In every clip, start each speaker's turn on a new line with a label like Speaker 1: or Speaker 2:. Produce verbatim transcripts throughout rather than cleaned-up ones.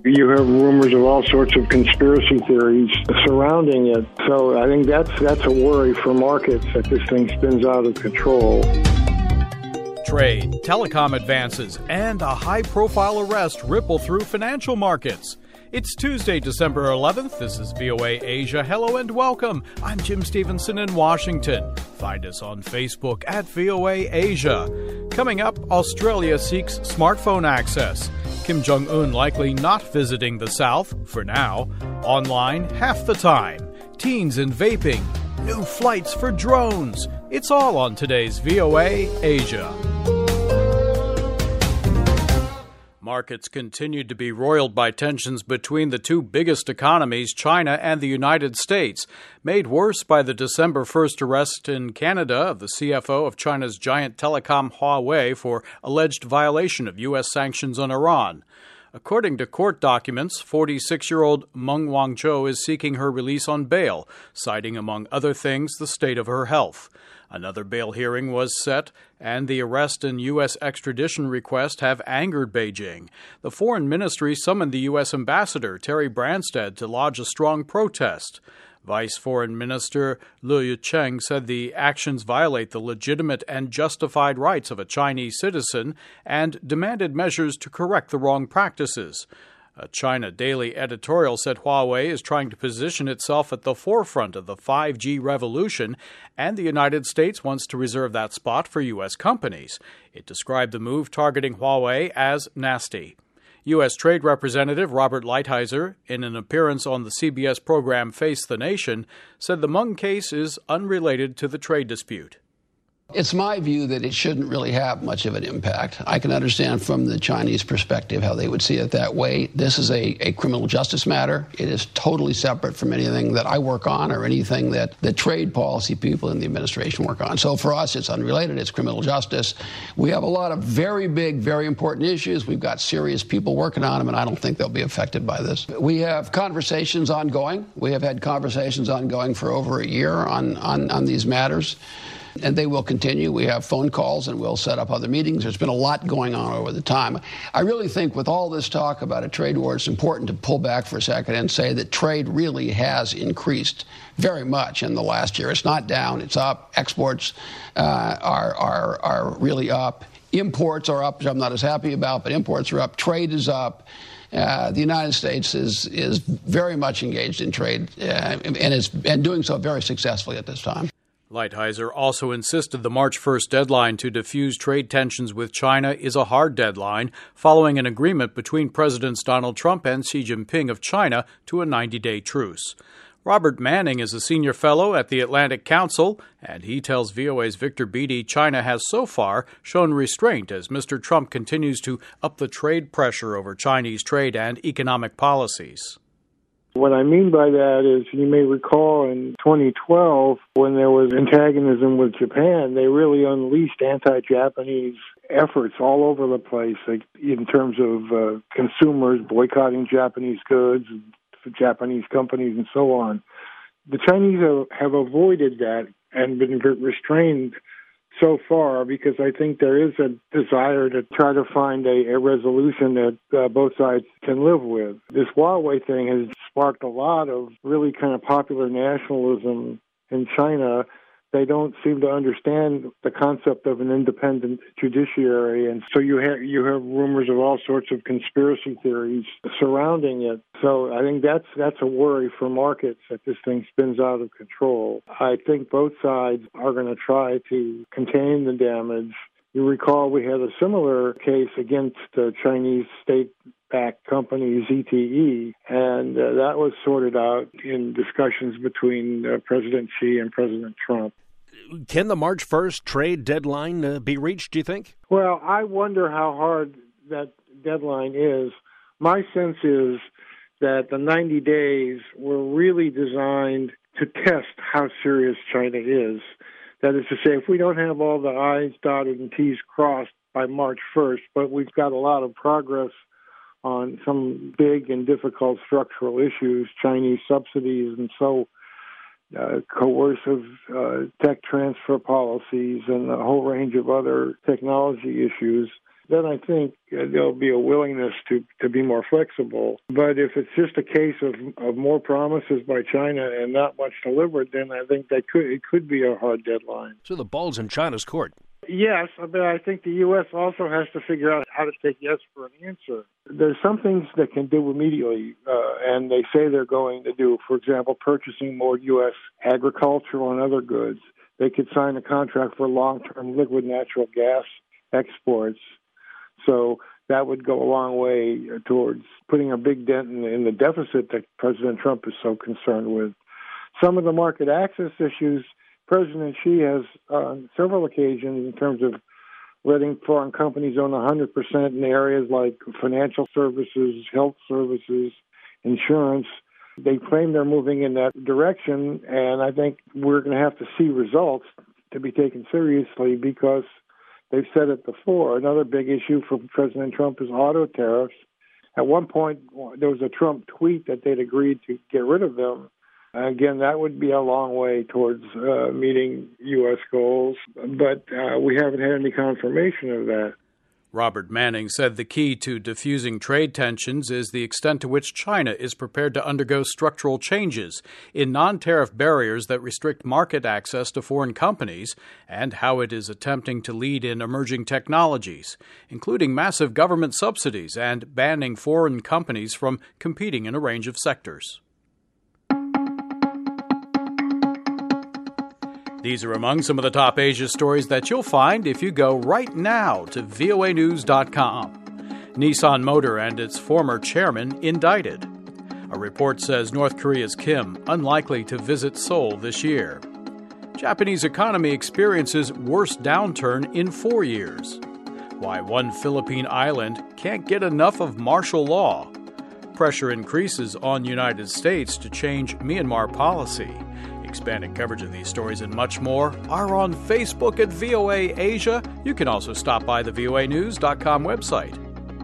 Speaker 1: You have rumors of all sorts of conspiracy theories surrounding it. So I think that's that's a worry for markets that this thing spins out of control.
Speaker 2: Trade, telecom advances, and a high-profile arrest ripple through financial markets. It's Tuesday, December eleventh. This is V O A Asia. Hello and welcome. I'm Jim Stevenson in Washington. Find us on Facebook at V O A Asia. Coming up, Australia seeks smartphone access. Kim Jong-un likely not visiting the South, for now. Online half the time. Teens and vaping. New flights for drones. It's all on today's V O A Asia. Markets continued to be roiled by tensions between the two biggest economies, China and the United States, made worse by the December first arrest in Canada of the C F O of China's giant telecom Huawei for alleged violation of U S sanctions on Iran. According to court documents, forty-six-year-old Meng Wanzhou is seeking her release on bail, citing, among other things, the state of her health. Another bail hearing was set, and the arrest and U S extradition request have angered Beijing. The foreign ministry summoned the U S ambassador, Terry Branstad, to lodge a strong protest. Vice Foreign Minister Liu Cheng said the actions violate the legitimate and justified rights of a Chinese citizen and demanded measures to correct the wrong practices. A China Daily editorial said Huawei is trying to position itself at the forefront of the five G revolution, and the United States wants to reserve that spot for U S companies. It described the move targeting Huawei as nasty. U S Trade Representative Robert Lighthizer, in an appearance on the C B S program Face the Nation, said the Meng case is unrelated to the trade dispute.
Speaker 3: It's my view that it shouldn't really have much of an impact. I can understand from the Chinese perspective how they would see it that way. This is a, a criminal justice matter. It is totally separate from anything that I work on or anything that the trade policy people in the administration work on. So for us, it's unrelated. It's criminal justice. We have a lot of very big, very important issues. We've got serious people working on them, and I don't think they'll be affected by this. We have conversations ongoing. We have had conversations ongoing for over a year on, on, on these matters. And they will continue. We have phone calls and we'll set up other meetings. There's been a lot going on over the time. I really think with all this talk about a trade war, it's important to pull back for a second and say that trade really has increased very much in the last year. It's not down, it's up. Exports uh, are, are, are really up. Imports are up, which I'm not as happy about, but imports are up. Trade is up. Uh, the United States is is very much engaged in trade uh, and is and doing so very successfully at this time.
Speaker 2: Lighthizer also insisted the March first deadline to defuse trade tensions with China is a hard deadline, following an agreement between Presidents Donald Trump and Xi Jinping of China to a ninety-day truce. Robert Manning is a senior fellow at the Atlantic Council, and he tells V O A's Victor Beattie China has so far shown restraint as Mister Trump continues to up the trade pressure over Chinese trade and economic policies.
Speaker 1: What I mean by that is you may recall in twenty twelve when there was antagonism with Japan, they really unleashed anti-Japanese efforts all over the place, like in terms of uh, consumers boycotting Japanese goods, Japanese companies, and so on. The Chinese have, have avoided that and been restrained so far because I think there is a desire to try to find a, a resolution that uh, both sides can live with. This Huawei thing has sparked a lot of really kind of popular nationalism in China. They don't seem to understand the concept of an independent judiciary, and so you have you have rumors of all sorts of conspiracy theories surrounding it. So I think that's that's a worry for markets that this thing spins out of control. I think both sides are going to try to contain the damage. You recall we had a similar case against the Chinese state-backed company Z T E, and uh, that was sorted out in discussions between uh, President Xi and President Trump.
Speaker 4: Can the March first trade deadline uh, be reached, do you think?
Speaker 1: Well, I wonder how hard that deadline is. My sense is that the ninety days were really designed to test how serious China is. That is to say, if we don't have all the I's dotted and T's crossed by March first, but we've got a lot of progress on some big and difficult structural issues, Chinese subsidies, and so uh, coercive uh, tech transfer policies, and a whole range of other technology issues, then I think uh, there'll be a willingness to, to be more flexible. But if it's just a case of, of more promises by China and not much delivered, then I think that could it could be a hard deadline.
Speaker 4: So the ball's in China's court.
Speaker 1: Yes, but I think the U S also has to figure out how to take yes for an answer. There's some things they can do immediately, uh, and they say they're going to do. For example, purchasing more U S agricultural and other goods. They could sign a contract for long-term liquid natural gas exports. So that would go a long way towards putting a big dent in, in the deficit that President Trump is so concerned with. Some of the market access issues, President Xi has on uh, several occasions in terms of letting foreign companies own one hundred percent in areas like financial services, health services, insurance. They claim they're moving in that direction, and I think we're going to have to see results to be taken seriously because they've said it before. Another big issue for President Trump is auto tariffs. At one point, there was a Trump tweet that they'd agreed to get rid of them. Again, that would be a long way towards uh, meeting U S goals, but uh, we haven't had any confirmation of that.
Speaker 2: Robert Manning said the key to diffusing trade tensions is the extent to which China is prepared to undergo structural changes in non-tariff barriers that restrict market access to foreign companies and how it is attempting to lead in emerging technologies, including massive government subsidies and banning foreign companies from competing in a range of sectors. These are among some of the top Asia stories that you'll find if you go right now to V O A news dot com. Nissan Motor and its former chairman indicted. A report says North Korea's Kim unlikely to visit Seoul this year. Japanese economy experiences worst downturn in four years. Why one Philippine island can't get enough of martial law. Pressure increases on United States to change Myanmar policy. Expanded coverage of these stories and much more are on Facebook at V O A Asia. You can also stop by the V O A news dot com website.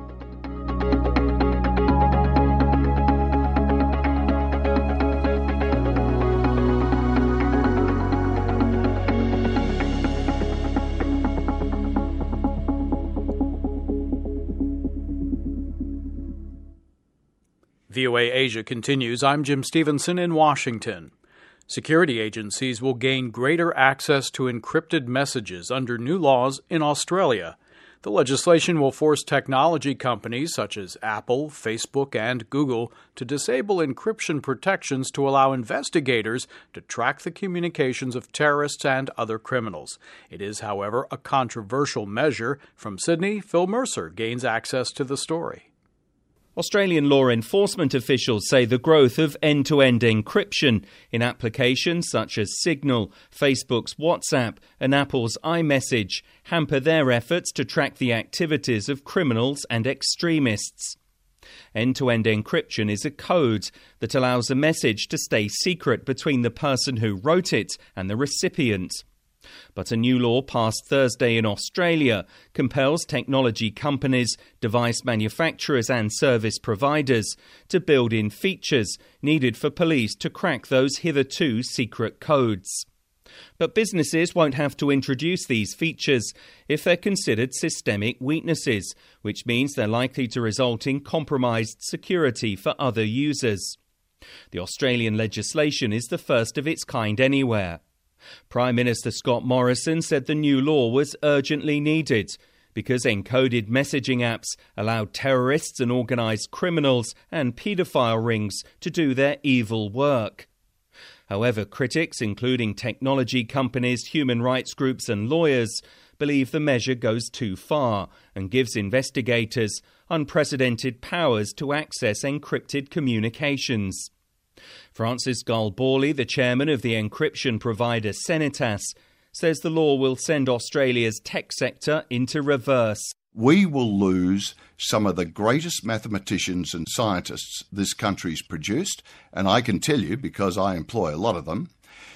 Speaker 2: V O A Asia continues. I'm Jim Stevenson in Washington. Security agencies will gain greater access to encrypted messages under new laws in Australia. The legislation will force technology companies such as Apple, Facebook, and Google to disable encryption protections to allow investigators to track the communications of terrorists and other criminals. It is, however, a controversial measure. From Sydney, Phil Mercer gains access to the story.
Speaker 5: Australian law enforcement officials say the growth of end-to-end encryption in applications such as Signal, Facebook's WhatsApp and Apple's iMessage hamper their efforts to track the activities of criminals and extremists. End-to-end encryption is a code that allows a message to stay secret between the person who wrote it and the recipient. But a new law passed Thursday in Australia compels technology companies, device manufacturers and service providers to build in features needed for police to crack those hitherto secret codes. But businesses won't have to introduce these features if they're considered systemic weaknesses, which means they're likely to result in compromised security for other users. The Australian legislation is the first of its kind anywhere. Prime Minister Scott Morrison said the new law was urgently needed because encoded messaging apps allowed terrorists and organised criminals and paedophile rings to do their evil work. However, critics, including technology companies, human rights groups and lawyers, believe the measure goes too far and gives investigators unprecedented powers to access encrypted communications. Francis Gull-Borley, the chairman of the encryption provider Senitas, says the law will send Australia's tech sector into reverse.
Speaker 6: We will lose some of the greatest mathematicians and scientists this country's produced, and I can tell you, because I employ a lot of them,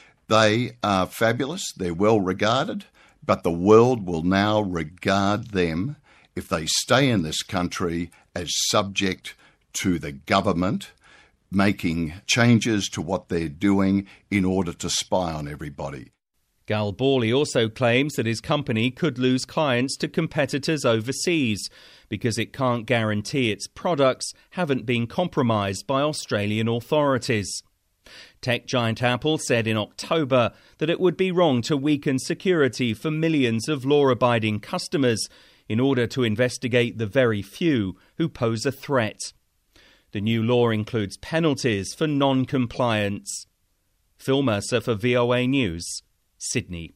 Speaker 6: they are fabulous, they're well regarded, but the world will now regard them, if they stay in this country, as subject to the government making changes to what they're doing in order to spy on everybody.
Speaker 5: Gal Borley also claims that his company could lose clients to competitors overseas because it can't guarantee its products haven't been compromised by Australian authorities. Tech giant Apple said in October that it would be wrong to weaken security for millions of law-abiding customers in order to investigate the very few who pose a threat. The new law includes penalties for non-compliance. Phil Mercer for V O A News, Sydney.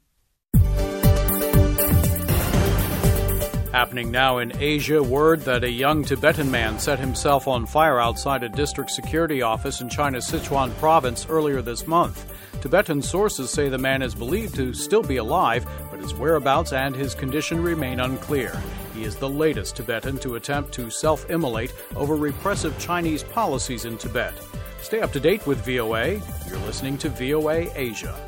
Speaker 2: Happening now in Asia, word that a young Tibetan man set himself on fire outside a district security office in China's Sichuan province earlier this month. Tibetan sources say the man is believed to still be alive, but his whereabouts and his condition remain unclear. He is the latest Tibetan to attempt to self-immolate over repressive Chinese policies in Tibet. Stay up to date with V O A. You're listening to V O A Asia.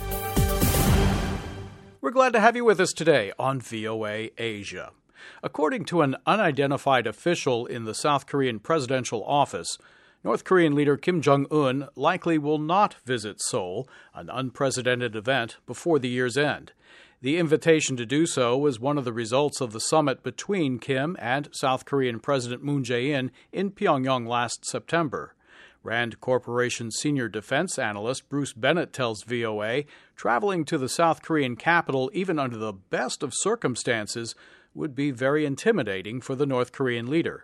Speaker 2: We're glad to have you with us today on V O A Asia. According to an unidentified official in the South Korean presidential office, North Korean leader Kim Jong-un likely will not visit Seoul, an unprecedented event, before the year's end. The invitation to do so was one of the results of the summit between Kim and South Korean President Moon Jae-in in Pyongyang last September. Rand Corporation senior defense analyst Bruce Bennett tells V O A traveling to the South Korean capital, even under the best of circumstances, would be very intimidating for the North Korean leader.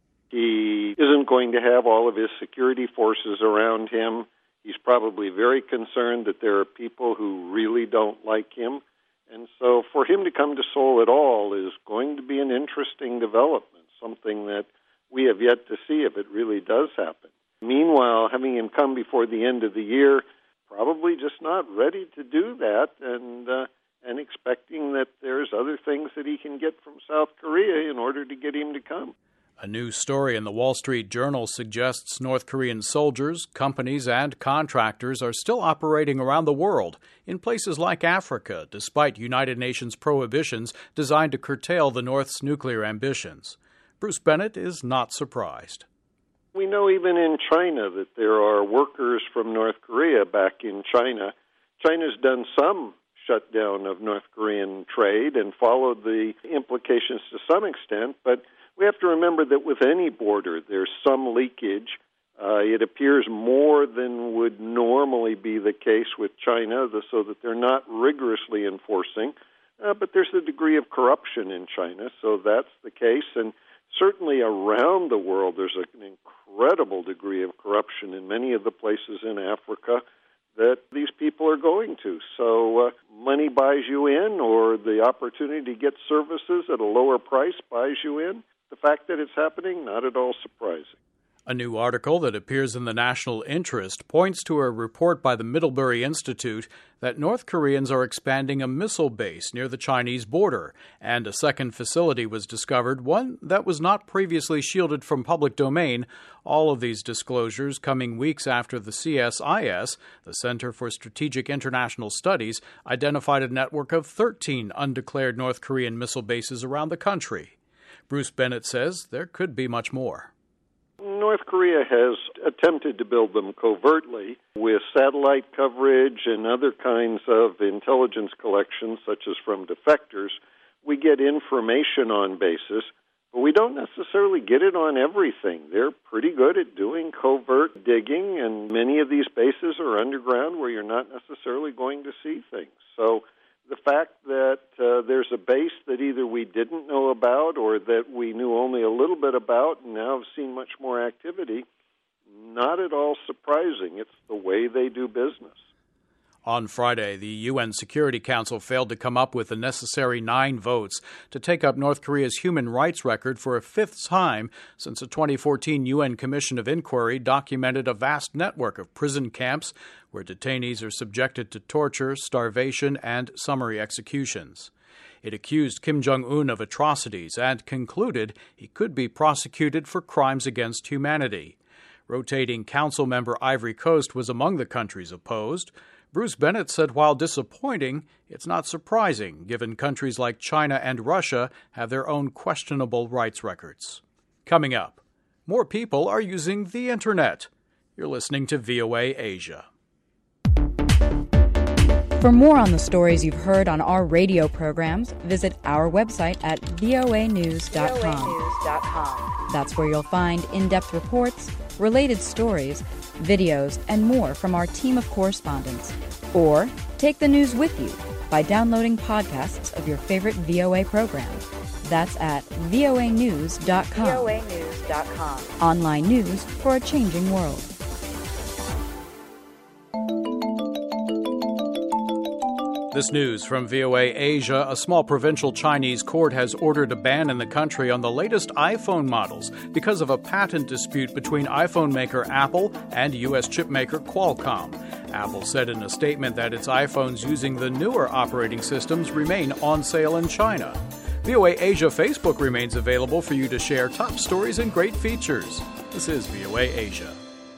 Speaker 7: He isn't going to have all of his security forces around him. He's probably very concerned that there are people who really don't like him. And so for him to come to Seoul at all is going to be an interesting development, something that we have yet to see if it really does happen. Meanwhile, having him come before the end of the year, probably just not ready to do that, and uh, and expecting that there's other things that he can get from South Korea in order to get him to come.
Speaker 2: A new story in the Wall Street Journal suggests North Korean soldiers, companies, and contractors are still operating around the world, in places like Africa, despite United Nations prohibitions designed to curtail the North's nuclear ambitions. Bruce Bennett is not surprised.
Speaker 7: We know even in China that there are workers from North Korea back in China. China's done some shutdown of North Korean trade and followed the implications to some extent, but we have to remember that with any border, there's some leakage. Uh, it appears more than would normally be the case with China, so that they're not rigorously enforcing. Uh, but there's a degree of corruption in China, so that's the case. And certainly around the world, there's an incredible degree of corruption in many of the places in Africa that these people are going to. So uh, money buys you in, or the opportunity to get services at a lower price buys you in. The fact that it's happening, not at all surprising.
Speaker 2: A new article that appears in the National Interest points to a report by the Middlebury Institute that North Koreans are expanding a missile base near the Chinese border, and a second facility was discovered, one that was not previously shielded from public domain. All of these disclosures coming weeks after the C S I S, the Center for Strategic International Studies, identified a network of thirteen undeclared North Korean missile bases around the country. Bruce Bennett says there could be much more.
Speaker 7: North Korea has attempted to build them covertly with satellite coverage and other kinds of intelligence collections, such as from defectors. We get information on bases, but we don't necessarily get it on everything. They're pretty good at doing covert digging, and many of these bases are underground where you're not necessarily going to see things. So the fact that uh, there's a base that either we didn't know about or that we knew only a little bit about and now have seen much more activity, not at all surprising. It's the way they do business.
Speaker 2: On Friday, the U N Security Council failed to come up with the necessary nine votes to take up North Korea's human rights record for a fifth time since a twenty fourteen U N Commission of Inquiry documented a vast network of prison camps where detainees are subjected to torture, starvation, and summary executions. It accused Kim Jong-un of atrocities and concluded he could be prosecuted for crimes against humanity. Rotating council member Ivory Coast was among the countries opposed. Bruce Bennett said while disappointing, it's not surprising, given countries like China and Russia have their own questionable rights records. Coming up, more people are using the Internet. You're listening to V O A Asia.
Speaker 8: For more on the stories you've heard on our radio programs, visit our website at voa news dot com. That's where you'll find in-depth reports, related stories, videos, and more from our team of correspondents. Or take the news with you by downloading podcasts of your favorite V O A program. That's at voa news dot com. voa news dot com. Online news for a changing world.
Speaker 2: This news from V O A Asia. A small provincial Chinese court has ordered a ban in the country on the latest iPhone models because of a patent dispute between iPhone maker Apple and U S chip maker Qualcomm. Apple said in a statement that its iPhones using the newer operating systems remain on sale in China. V O A Asia Facebook remains available for you to share top stories and great features. This is V O A Asia.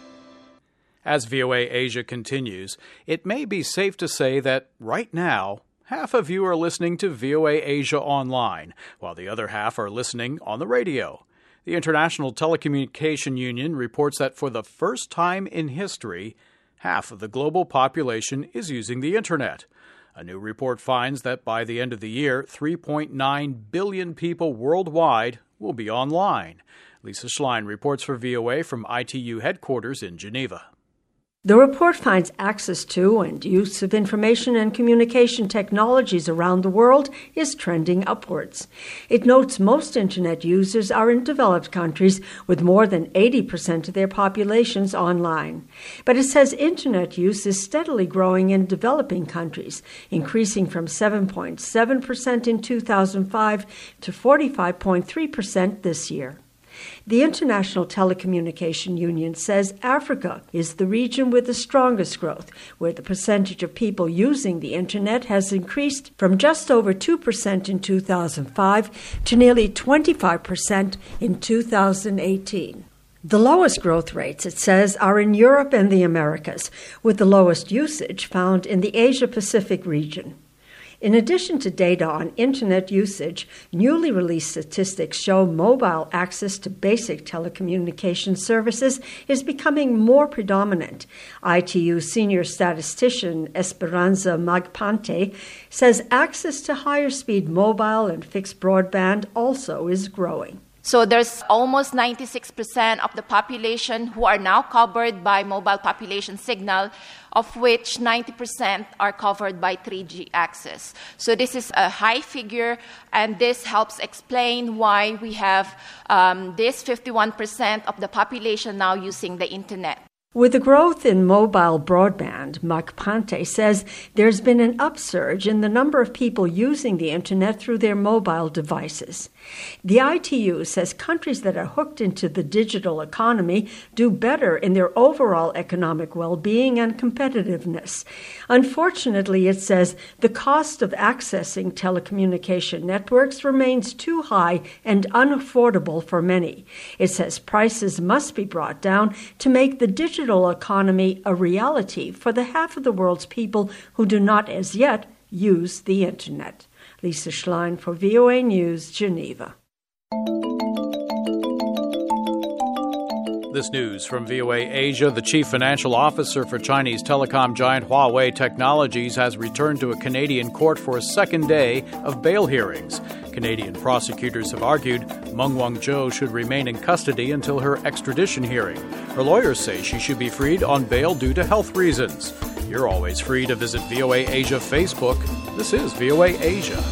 Speaker 2: As V O A Asia continues, it may be safe to say that right now, half of you are listening to V O A Asia online, while the other half are listening on the radio. The International Telecommunication Union reports that for the first time in history, half of the global population is using the Internet. A new report finds that by the end of the year, three point nine billion people worldwide will be online. Lisa Schlein reports for V O A from I T U headquarters in Geneva.
Speaker 9: The report finds access to and use of information and communication technologies around the world is trending upwards. It notes most Internet users are in developed countries with more than eighty percent of their populations online. But it says Internet use is steadily growing in developing countries, increasing from seven point seven percent in two thousand five to forty-five point three percent this year. The International Telecommunication Union says Africa is the region with the strongest growth, where the percentage of people using the Internet has increased from just over two percent in two thousand five to nearly twenty-five percent in two thousand eighteen. The lowest growth rates, it says, are in Europe and the Americas, with the lowest usage found in the Asia-Pacific region. In addition to data on Internet usage, newly released statistics show mobile access to basic telecommunication services is becoming more predominant. I T U senior statistician Esperanza Magpante says access to higher-speed mobile and fixed broadband also is growing.
Speaker 10: So there's almost ninety-six percent of the population who are now covered by mobile population signal, of which ninety percent are covered by three G access. So this is a high figure, and this helps explain why we have um, this fifty-one percent of the population now using the Internet.
Speaker 9: With the growth in mobile broadband, Magpante says there's been an upsurge in the number of people using the Internet through their mobile devices. The I T U says countries that are hooked into the digital economy do better in their overall economic well-being and competitiveness. Unfortunately, it says the cost of accessing telecommunication networks remains too high and unaffordable for many. It says prices must be brought down to make the digital digital economy a reality for the half of the world's people who do not as yet use the Internet. Lisa Schlein for V O A News, Geneva.
Speaker 2: This news from V O A Asia. The chief financial officer for Chinese telecom giant Huawei Technologies has returned to a Canadian court for a second day of bail hearings. Canadian prosecutors have argued Meng Wanzhou should remain in custody until her extradition hearing. Her lawyers say she should be freed on bail due to health reasons. You're always free to visit V O A Asia Facebook. This is V O A Asia.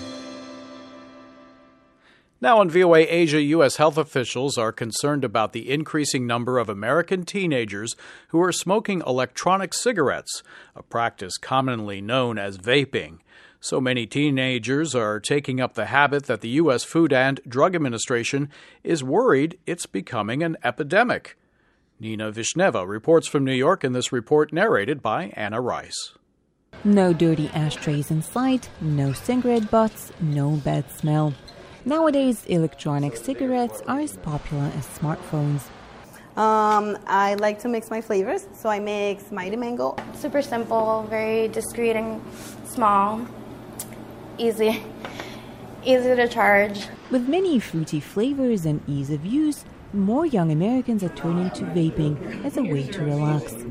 Speaker 2: Now on V O A Asia, U S health officials are concerned about the increasing number of American teenagers who are smoking electronic cigarettes, a practice commonly known as vaping. So many teenagers are taking up the habit that the U S Food and Drug Administration is worried it's becoming an epidemic. Nina Vishneva reports from New York in this report narrated by Anna Rice.
Speaker 11: No dirty ashtrays in sight, no cigarette butts, no bad smell. Nowadays, electronic cigarettes are as popular as smartphones.
Speaker 12: Um, I like to mix my flavors, so I mix Mighty Mango.
Speaker 13: Super simple, very discreet and small, easy, easy to charge.
Speaker 11: With many fruity flavors and ease of use, more young Americans are turning to vaping as a way to relax.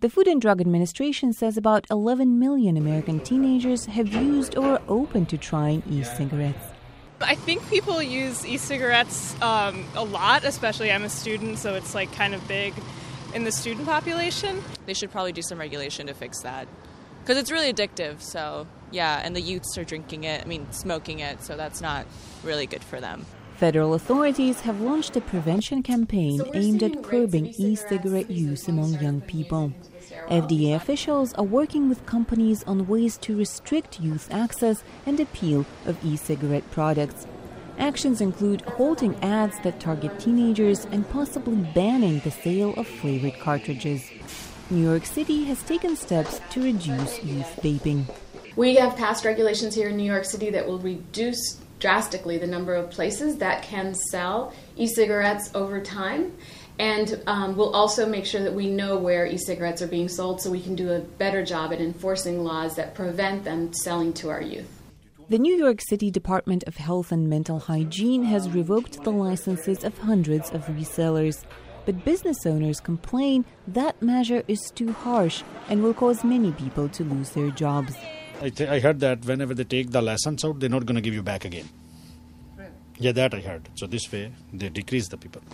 Speaker 11: The Food and Drug Administration says about eleven million American teenagers have used or are open to trying e-cigarettes.
Speaker 14: I think people use e-cigarettes um, a lot, especially I'm a student, so it's like kind of big in the student population.
Speaker 15: They should probably do some regulation to fix that because it's really addictive. So, yeah, and the youths are drinking it, I mean, smoking it, so that's not really good for them.
Speaker 11: Federal authorities have launched a prevention campaign aimed at curbing e-cigarette use among young people. F D A officials are working with companies on ways to restrict youth access and appeal of e-cigarette products. Actions include halting ads that target teenagers and possibly banning the sale of flavored cartridges. New York City has taken steps to reduce youth vaping.
Speaker 16: We have passed regulations here in New York City that will reduce drastically the number of places that can sell e-cigarettes over time. And um, we'll also make sure that we know where e-cigarettes are being sold so we can do a better job at enforcing laws that prevent them selling to our youth.
Speaker 11: The New York City Department of Health and Mental Hygiene has revoked the licenses of hundreds of resellers. But business owners complain that measure is too harsh and will cause many people to lose their jobs.
Speaker 17: I, th- I heard that whenever they take the license out, they're not going to give you back again. Yeah, that I heard. So this way, they decrease the people.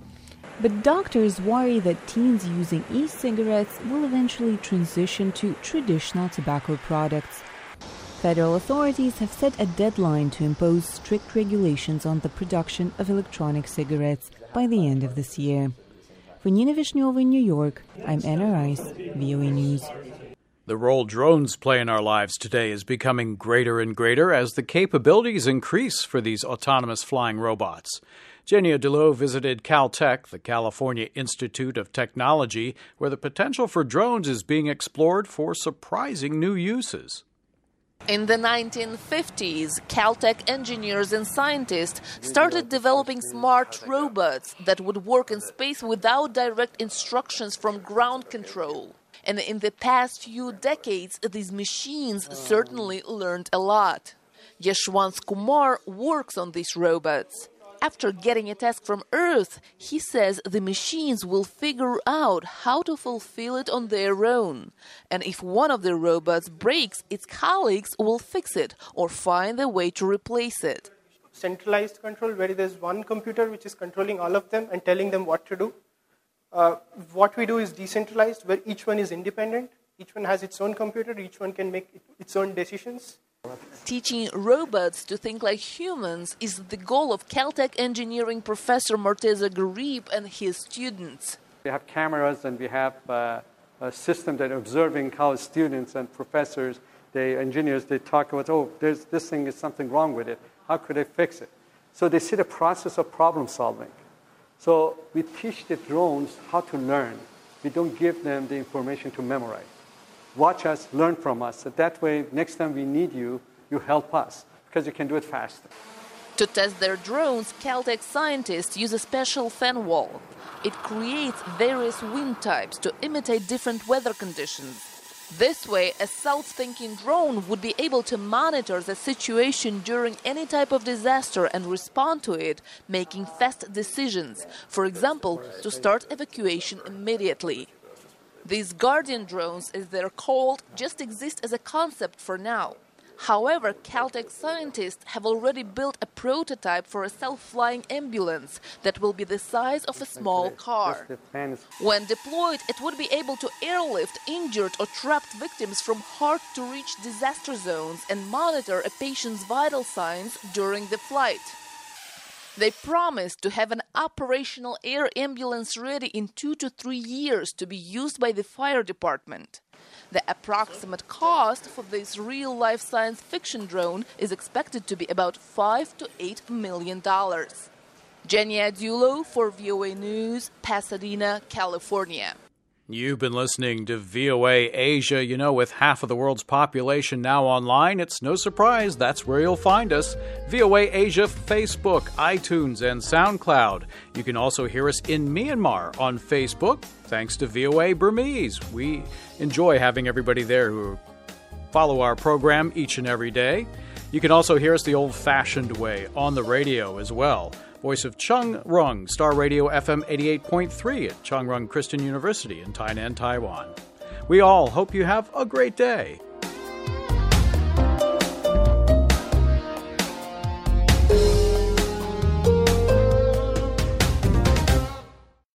Speaker 11: But doctors worry that teens using e-cigarettes will eventually transition to traditional tobacco products. Federal authorities have set a deadline to impose strict regulations on the production of electronic cigarettes by the end of this year. For Nina Vishneva in New York, I'm Anna Rice, V O A News.
Speaker 2: The role drones play in our lives today is becoming greater and greater as the capabilities increase for these autonomous flying robots. Genia Delo visited Caltech, the California Institute of Technology, where the potential for drones is being explored for surprising new uses.
Speaker 18: In the nineteen fifties, Caltech engineers and scientists started developing smart robots that would work in space without direct instructions from ground control. And in the past few decades, these machines certainly learned a lot. Yashwant Kumar works on these robots. After getting a task from Earth, he says the machines will figure out how to fulfill it on their own. And if one of the robots breaks, its colleagues will fix it or find a way to replace it.
Speaker 19: Centralized control, where there's one computer which is controlling all of them and telling them what to do. Uh, what we do is decentralized, where each one is independent. Each one has its own computer. Each one can make its own decisions.
Speaker 18: Teaching robots to think like humans is the goal of Caltech engineering professor Morteza Garib and his students.
Speaker 20: We have cameras and we have uh, a system that observing how students and professors, the engineers, they talk about, oh, there's, this thing is something wrong with it. How could I fix it? So they see the process of problem solving. So we teach the drones how to learn. We don't give them the information to memorize. Watch us, learn from us. So that way, next time we need you, you help us, because you can do it faster.
Speaker 18: To test their drones, Caltech scientists use a special fan wall. It creates various wind types to imitate different weather conditions. This way, a south-thinking drone would be able to monitor the situation during any type of disaster and respond to it, making fast decisions, for example, to start evacuation immediately. These Guardian drones, as they're called, just exist as a concept for now. However, Caltech scientists have already built a prototype for a self-flying ambulance that will be the size of a small car. When deployed, it would be able to airlift injured or trapped victims from hard-to-reach disaster zones and monitor a patient's vital signs during the flight. They promised to have an operational air ambulance ready in two to three years to be used by the fire department. The approximate cost for this real-life science fiction drone is expected to be about five to eight million dollars. Genia Dulo for V O A News, Pasadena, California.
Speaker 2: You've been listening to V O A Asia. You know, with half of the world's population now online, it's no surprise that's where you'll find us. V O A Asia, Facebook, iTunes, and SoundCloud. You can also hear us in Myanmar on Facebook, thanks to V O A Burmese. We enjoy having everybody there who follow our program each and every day. You can also hear us the old-fashioned way on the radio as well. Voice of Chung Rung, Star Radio F M eighty-eight point three at Chung Rung Christian University in Tainan, Taiwan. We all hope you have a great day.